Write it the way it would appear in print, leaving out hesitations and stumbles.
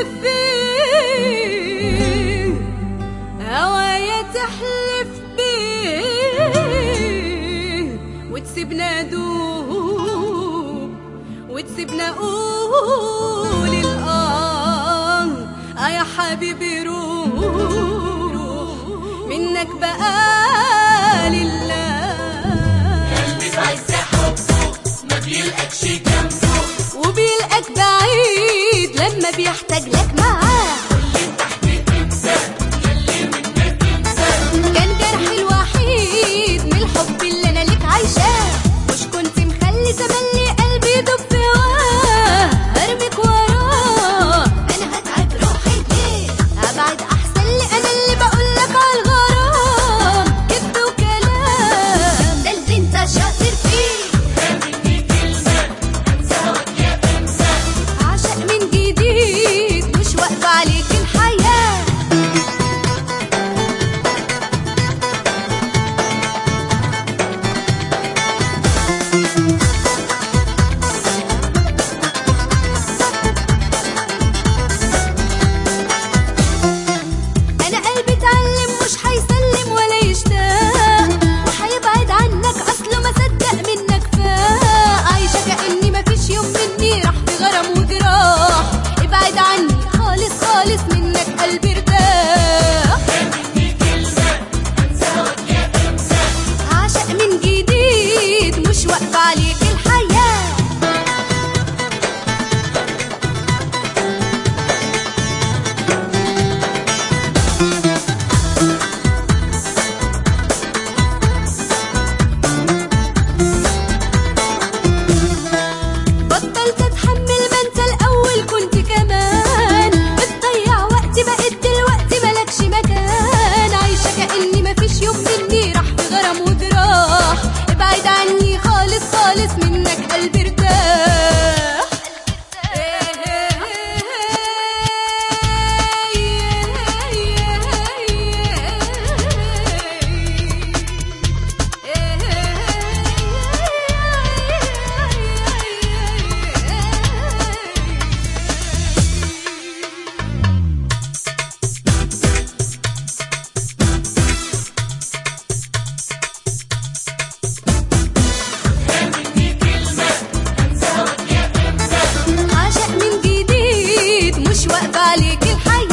تحلف بيه، هوايا تحلف بيه، وتسيبنا دوب وتسيبنا قول يا حبيبي روح منك بقى لله. قلبي بعز حبه ما بيلقاكش جنبه، وبيلقاك بعيد لما بيحتاج لك معاه. كل تحت انسى يلي منك انسى، كان جرحي الوحيد من الحب اللي انا ليك عايشاه، مش كنت مخلي تملي قلبي يدب في هواه. هرمك وراه انا هتعب روحي ليه، ابعد احسن لي انا اللي بقولك على الغرام كدب وكلام، ده اللي انت شاطر فيه. مني كلمة انسى هواك يا انسى، عشق من جديد مش واقفة عليك الحياة. أنا قلبي اتعلم مش هيسلم ولا يشتاق، وهيبعد عنك أصله ما صدق منك فاق. عايشة كأني مفيش يوم مني راح في غرام وجراح، ابعد عني خالص خالص منك قلبي ارتاح. مني كلمة انسى هواك يا انسى، عشق من جديد مش واقفة عليك الحياة. بطلت اتحمل ما انت الاول كنت كمان، بتضيع وقت بقيت دلوقتي ملكش مكان. عايشه كاني مفيش يوم مني راح في غرام وجراح، ابعد عني خالص خالص منك قلبي ارتاح. مني كلمة انسى هواك يا انسى، عشق من جديد مش واقفة عليك الحياة.